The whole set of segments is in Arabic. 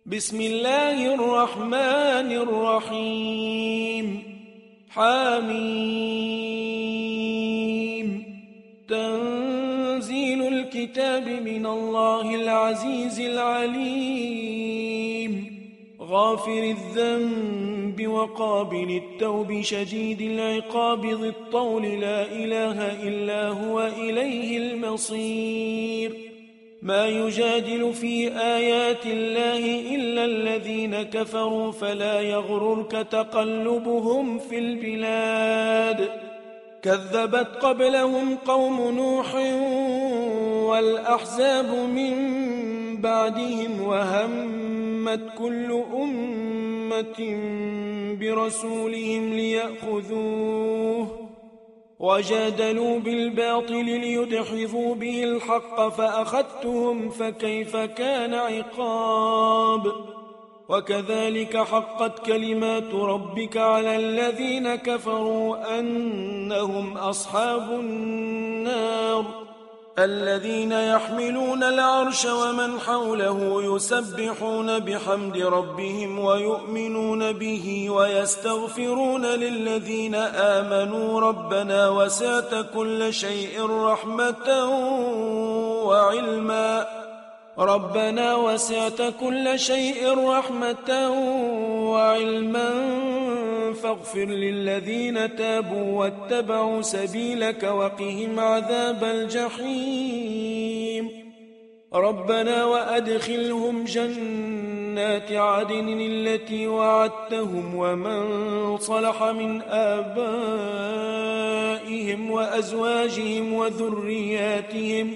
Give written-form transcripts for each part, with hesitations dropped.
بسم الله الرحمن الرحيم حميم تنزيل الكتاب من الله العزيز العليم غافر الذنب وقابل التوب شديد العقاب ذي الطول لا إله إلا هو إليه المصير ما يجادل في آيات الله إلا الذين كفروا فلا يغررك تقلبهم في البلاد كذبت قبلهم قوم نوح والأحزاب من بعدهم وهمت كل أمة برسولهم ليأخذوه وجادلوا بالباطل ليدحضوا به الحق فأخذتهم فكيف كان عقاب وكذلك حقت كلمات ربك على الذين كفروا أنهم أصحاب النار الذين يحملون العرش ومن حوله يسبحون بحمد ربهم ويؤمنون به ويستغفرون للذين آمنوا ربنا وسعت كل شيء رحمة وعلما فاغفر للذين تابوا واتبعوا سبيلك وقهم عذاب الجحيم ربنا وأدخلهم جنات عدن التي وعدتهم ومن صلح من آبائهم وأزواجهم وذرياتهم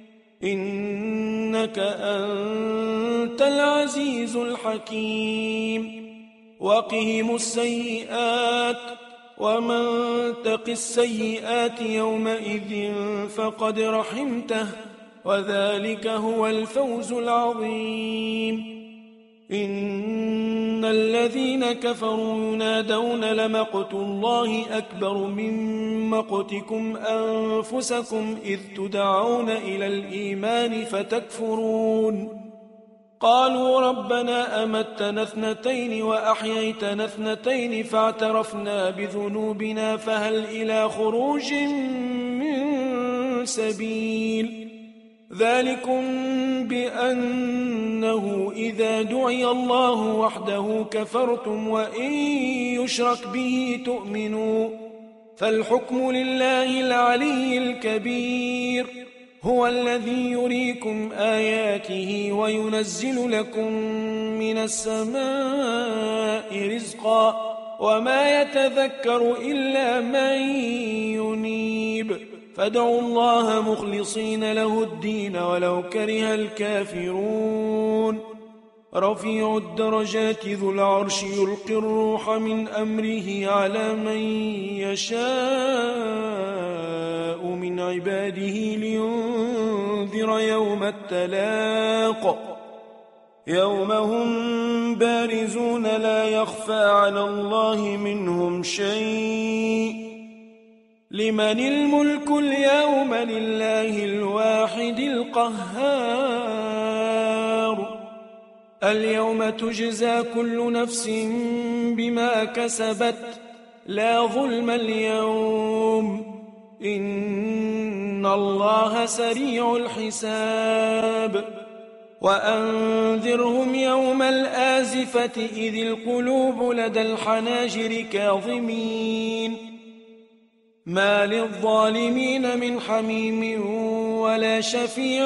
إنك أنت العزيز الحكيم وقهم السيئات ومن تق السيئات يومئذ فقد رحمته وذلك هو الفوز العظيم إن الذين كفروا ينادون لمقت الله أكبر من مقتكم أنفسكم إذ تدعون إلى الإيمان فتكفرون قالوا ربنا أمتنا اثنتين وأحييتنا اثنتين فاعترفنا بذنوبنا فهل إلى خروج من سبيل ذلكم بأنه إذا دعي الله وحده كفرتم وإن يشرك به تؤمنوا فالحكم لله العلي الكبير هو الذي يريكم آياته وينزل لكم من السماء رزقا وما يتذكر إلا من ينيب فادعوا الله مخلصين له الدين ولو كره الكافرون رفيع الدرجات ذو العرش يلقي الروح من أمره على من يشاء من عباده لينذر يوم التلاق يوم هم بارزون لا يخفى على الله منهم شيء لمن الملك اليوم لله الواحد القهار اليوم تجزى كل نفس بما كسبت لا ظلم اليوم إن الله سريع الحساب وأنذرهم يوم الآزفة إذ القلوب لدى الحناجر كاظمين ما للظالمين من حميم ولا شفيع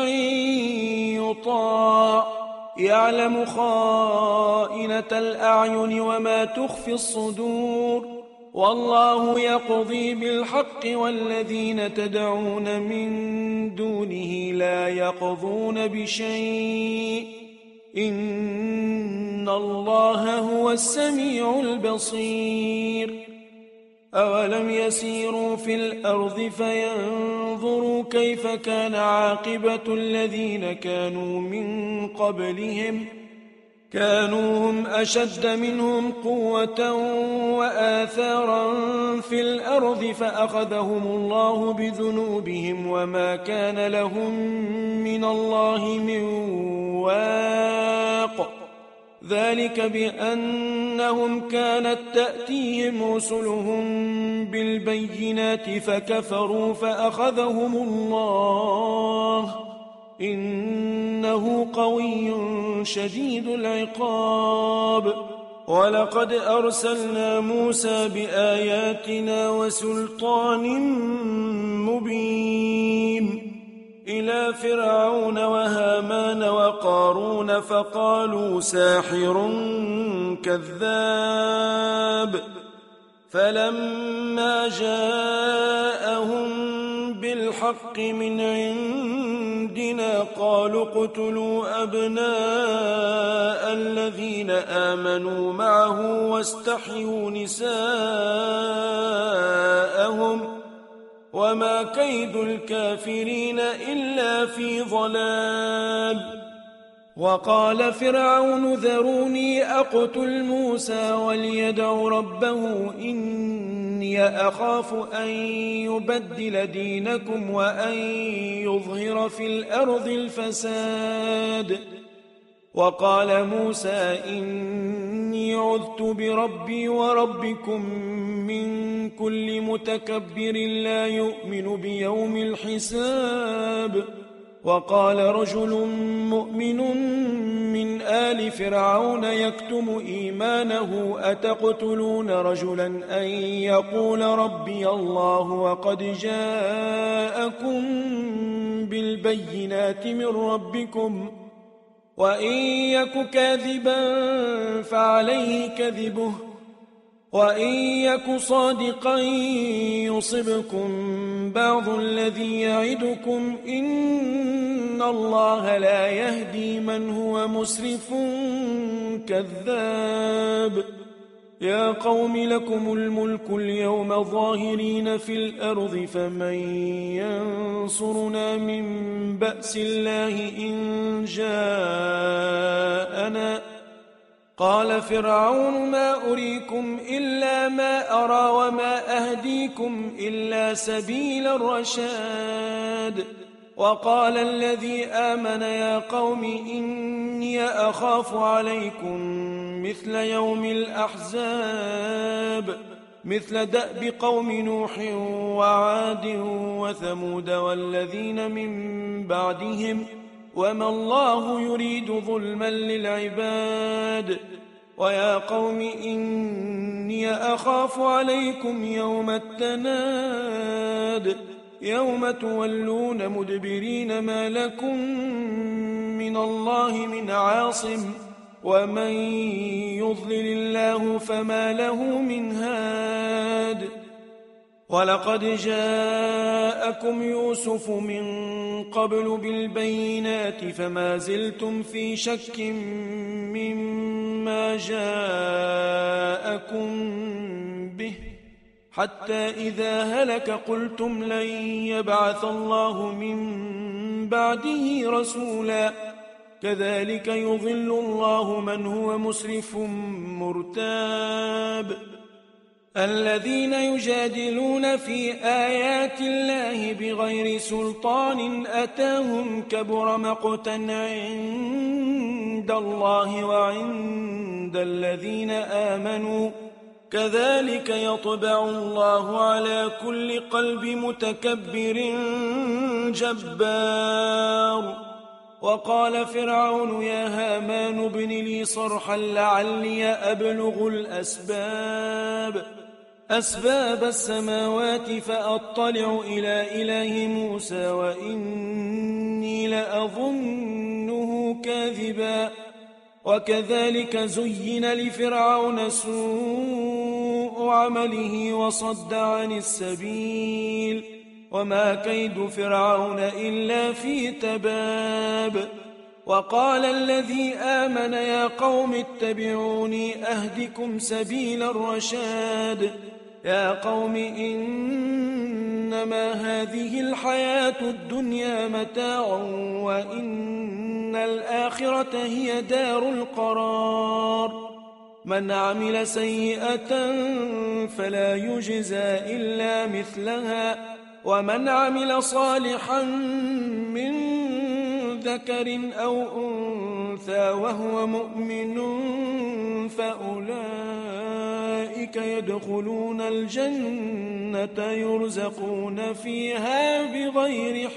يطاع يعلم خائنة الأعين وما تخفي الصدور والله يقضي بالحق والذين تدعون من دونه لا يقضون بشيء إن الله هو السميع البصير أولم يسيروا في الأرض فينظروا كيف كان عاقبة الذين كانوا من قبلهم كانوا هم أشد منهم قوة وآثارا في الأرض فأخذهم الله بذنوبهم وما كان لهم من الله من واق ذلك بأنهم كانت تأتيهم رسلهم بالبينات فكفروا فأخذهم الله إنه قوي شديد العقاب. ولقد أرسلنا موسى بآياتنا وسلطان مبين إلى فرعون وهامان وقارون فقالوا ساحر كذاب. فلما جاءهم بالحق من عندنا قالوا اقتلوا أبناء الذين آمنوا معه واستحيوا نساءهم وما كيد الكافرين إلا في ضلال. وقال فرعون ذروني أقتل موسى وليدع ربه إني أخاف أن يبدل دينكم وأن يظهر في الأرض الفساد. وقال موسى إني عذت بربي وربكم من كل متكبر لا يؤمن بيوم الحساب. وقال رجل مؤمن من آل فرعون يكتم إيمانه أتقتلون رجلا أن يقول ربي الله وقد جاءكم بالبينات من ربكم وإن يك كاذبا فعليه كذبه وإن يك صادقا يصبكم بعض الذي يعدكم إن الله لا يهدي من هو مسرف كذاب. يا قوم لكم الملك اليوم ظاهرين في الأرض فمن ينصرنا من بأس الله إن جاءنا. قال فرعون ما أريكم إلا ما أرى وما أهديكم إلا سبيل الرشاد. وقال الذي آمن يا قوم إني أخاف عليكم مثل يوم الأحزاب مثل دأب قوم نوح وعاد وثمود والذين من بعدهم وما الله يريد ظلما للعباد. ويا قوم إني أخاف عليكم يوم التناد يوم تولون مدبرين ما لكم من الله من عاصم ومن يضلل الله فما له من هاد. ولقد جاءكم يوسف من قبل بالبينات فما زلتم في شك مما جاءكم به حتى إذا هلك قلتم لن يبعث الله من بعده رسولا كذلك يضل الله من هو مسرف مرتاب. الذين يجادلون في آيات الله بغير سلطان أتاهم كبر مقتا عند الله وعند الذين آمنوا كذلك يطبع الله على كل قلب متكبر جبار. وقال فرعون يا هامان ابن لي صرحا لعلي أبلغ أسباب السماوات فأطلع إلى إله موسى وإني لأظنه كاذبا. وكذلك زين لفرعون سوء عمله وصد عن السبيل وما كيد فرعون إلا في تباب. وقال الذي آمن يا قوم اتبعوني أهدكم سبيل الرشاد. يا قوم إنما هذه الحياة الدنيا متاع وإن الآخرة هي دار القرار. من عمل سيئة فلا يجزى إلا مثلها ومن عمل صالحا من ذكر أو أنثى وهو مؤمن فأولئك يدخلون الجنة يرزقون فيها بغير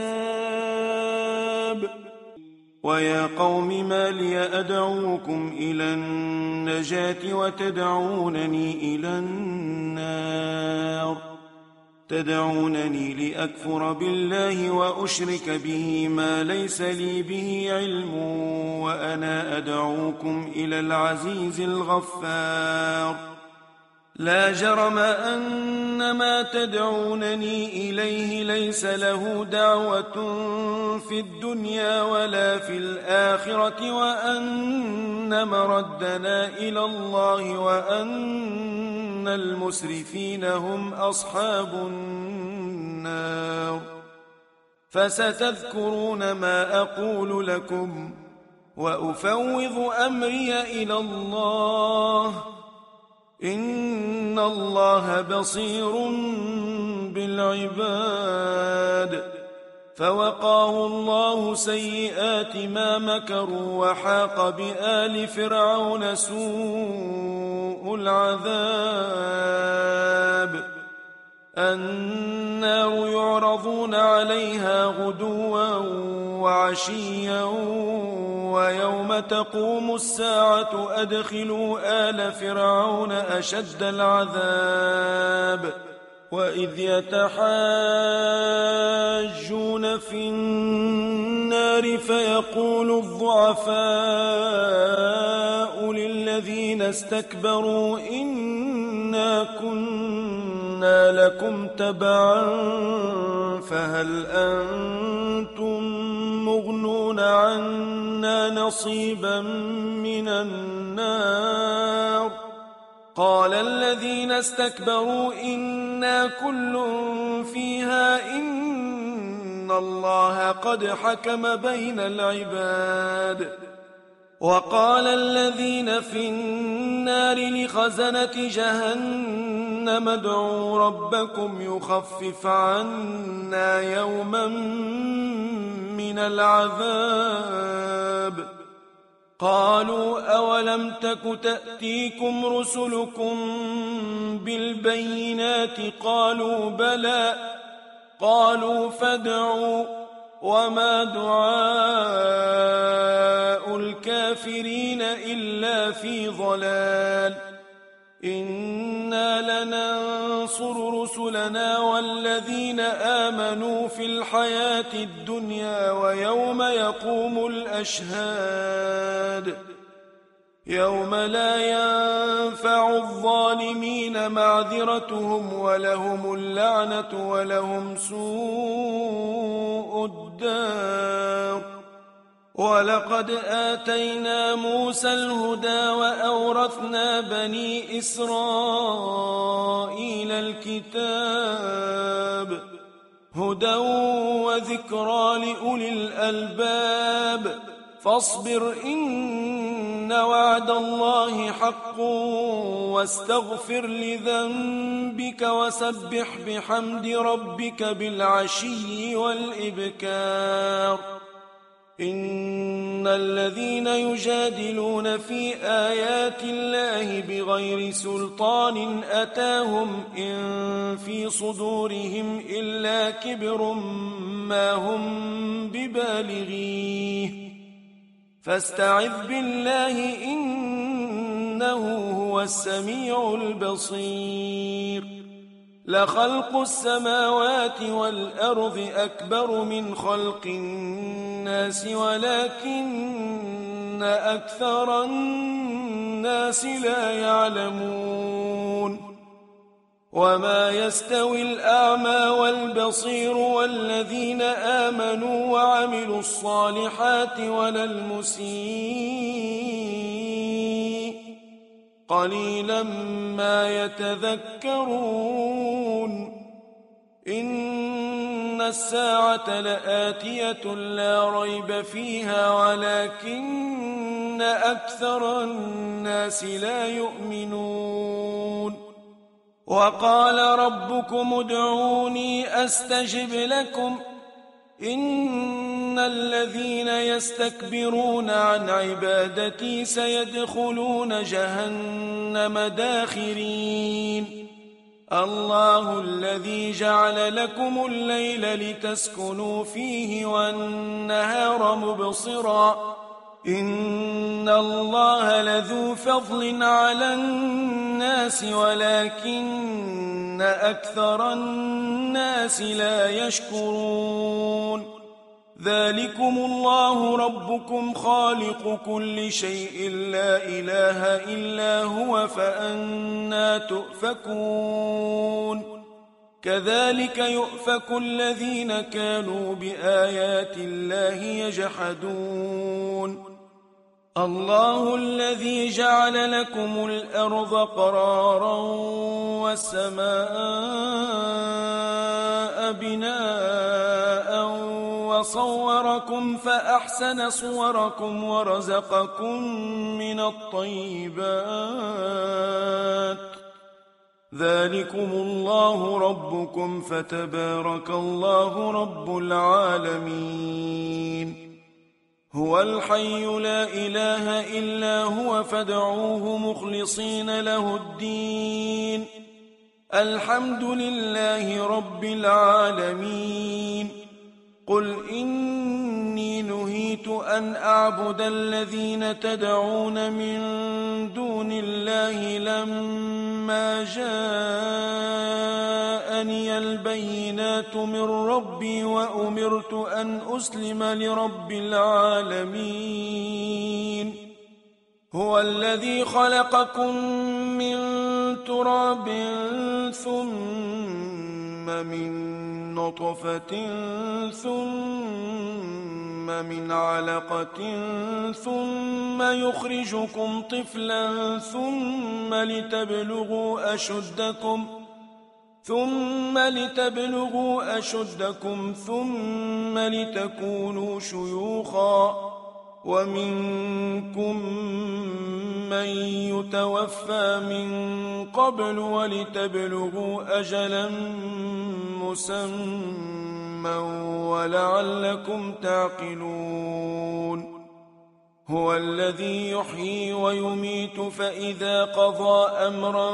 حساب. ويا قوم ما لي أدعوكم إلى النجاة وتدعونني إلى النار؟ تدعونني لأكفر بالله وأشرك به ما ليس لي به علم وأنا أدعوكم إلى العزيز الغفار. لا جرم أن ما تدعونني إليه ليس له دعوة في الدنيا ولا في الآخرة وأن مردنا إلى الله وأن المسرفين هم أصحاب النار. فستذكرون ما أقول لكم وأفوض أمري إلى الله إن الله بصير بالعباد. فوقاه الله سيئات ما مكروا وحاق بآل فرعون سوء العذاب. النار يعرضون عليها غدوا وعشيا ويوم تقوم الساعة أدخلوا آل فرعون أشد العذاب. وإذ يتحاجون في النار فيقول الضعفاء للذين استكبروا إنا كنا لكم تبعا فهل أنتم مغنون عنا نصيبا من النار؟ قال الذين استكبروا إنا كل فيها إن الله قد حكم بين العباد. وقال الذين في النار لخزنة جهنم ادعوا ربكم يخفف عنا يوما من العذاب. قالوا أولم تك تأتيكم رسلكم بالبينات؟ قالوا بلى. قالوا فادعوا وما دعاء الكافرين إلا في ضلال. إنا لننصر رسلنا والذين آمنوا في الحياة الدنيا ويوم يقوم الأشهاد. يوم لا ينفع الظالمين معذرتهم ولهم اللعنة ولهم سوء الدار. ولقد آتينا موسى الهدى وأورثنا بني إسرائيل الكتاب هدى وذكرى لأولي الألباب. فاصبر إن وعد الله حق واستغفر لذنبك وسبح بحمد ربك بالعشي والإبكار. إن الذين يجادلون في آيات الله بغير سلطان أتاهم إن في صدورهم إلا كبر ما هم ببالغيه فاستعذ بالله إنه هو السميع البصير. لخلق السماوات والأرض أكبر من خلق الناس ولكن أكثر الناس لا يعلمون. وما يستوي الأعمى والبصير والذين آمنوا وعملوا الصالحات ولا المسيء قليلا ما يتذكرون. إن الساعة لآتية لا ريب فيها ولكن أكثر الناس لا يؤمنون. وقال ربكم ادعوني أستجب لكم إن الذين يستكبرون عن عبادتي سيدخلون جهنم داخرين الله الذي جعل لكم الليل لتسكنوا فيه والنهار مبصرا إن الله لذو فضل على الناس ولكن أكثر الناس لا يشكرون ذلكم الله ربكم خالق كل شيء لا إله إلا هو فأنى تؤفكون كذلك يؤفك الذين كانوا بآيات الله يجحدون الله الذي جعل لكم الأرض قرارا والسماء بناء وصوركم فأحسن صوركم ورزقكم من الطيبات ذلكم الله ربكم فتبارك الله رب العالمين هو الحي لا إله إلا هو فادعوه مخلصين له الدين الحمد لله رب العالمين قل إني نهيت أن أعبد الذين تدعون من دون الله لما جاءني البينات من ربي وأمرت أن أسلم لرب العالمين هو الذي خلقكم من تراب ثم من نطفة ثم من علقة ثم يخرجكم طفلا ثم لتبلغوا أشدكم ثم لتكونوا شيوخا ومنكم من يتوفى من قبل ولتبلغوا أجلا مسمى ولعلكم تعقلون هو الذي يحيي ويميت فإذا قضى أمرا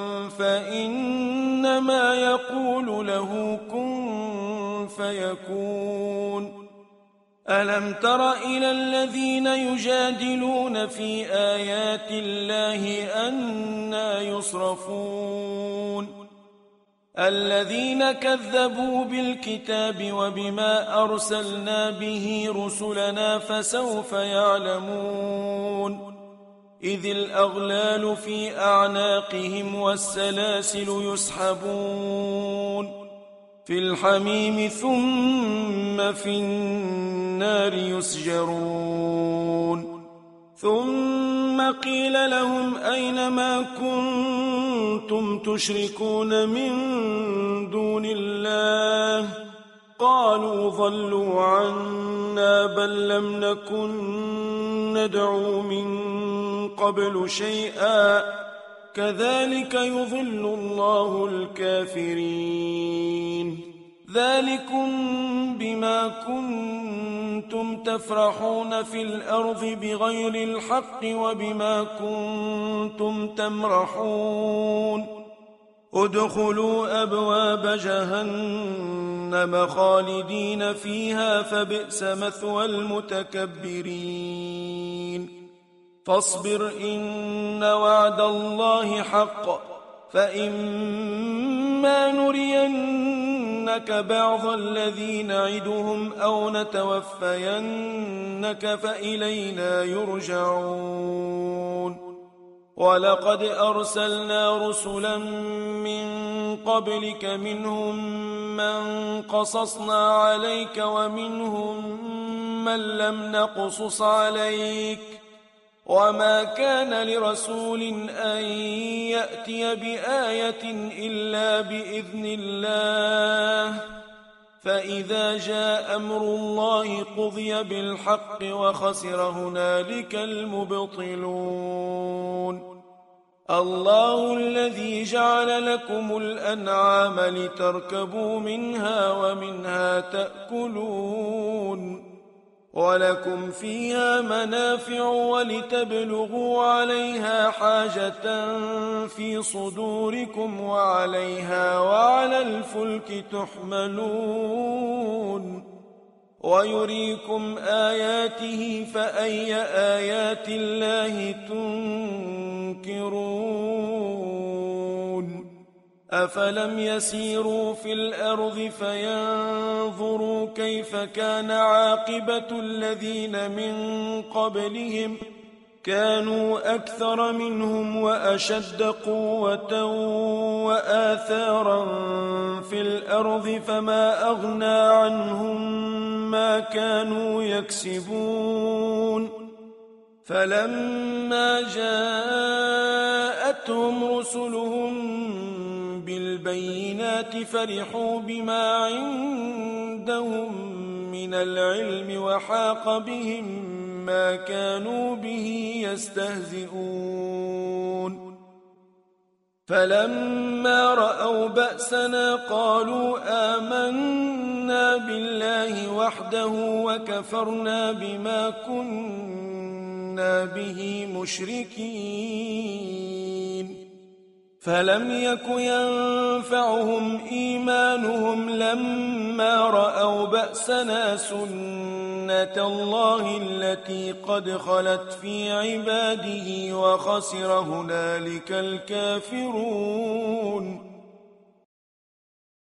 فإنما يقول له كن فيكون ألم تر إلى الذين يجادلون في آيات الله أنى يصرفون الذين كذبوا بالكتاب وبما أرسلنا به رسلنا فسوف يعلمون إذ الأغلال في أعناقهم والسلاسل يسحبون في الحميم ثم في النار يسجرون ثم قيل لهم أين ما كنتم تشركون من دون الله قالوا ضلوا عنا بل لم نكن ندعو من قبل شيئا كذلك يضل الله الكافرين ذلكم بما كنتم تفرحون في الأرض بغير الحق وبما كنتم تمرحون ادخلوا أبواب جهنم خالدين فيها فبئس مثوى المتكبرين فاصبر إن وعد الله حق فإما نرينك بعض الذي نعدهم أو نتوفينك فإلينا يرجعون ولقد أرسلنا رسلا من قبلك منهم من قصصنا عليك ومنهم من لم نقصص عليك وما كان لرسول أن يأتي بآية إلا بإذن الله فإذا جاء أمر الله قضي بالحق وخسر هنالك المبطلون الله الذي جعل لكم الأنعام لتركبوا منها ومنها تأكلون ولكم فيها منافع ولتبلغوا عليها حاجة في صدوركم وعليها وعلى الفلك تحملون ويريكم آياته فأي آيات الله تنكرون أفلم يسيروا في الأرض فينظروا كيف كان عاقبة الذين من قبلهم كانوا أكثر منهم وأشد قوة وآثارا في الأرض فما أغنى عنهم ما كانوا يكسبون فلما جاءتهم رسلهم بالبينات فرحوا بما عندهم من العلم وحاق بهم ما كانوا به يستهزئون فلما رأوا بأسنا قالوا آمنا بالله وحده وكفرنا بما كنا به مشركين فلم يك ينفعهم إيمانهم لما رأوا بأسنا سنة الله التي قد خلت في عباده وخسر هنالك الكافرون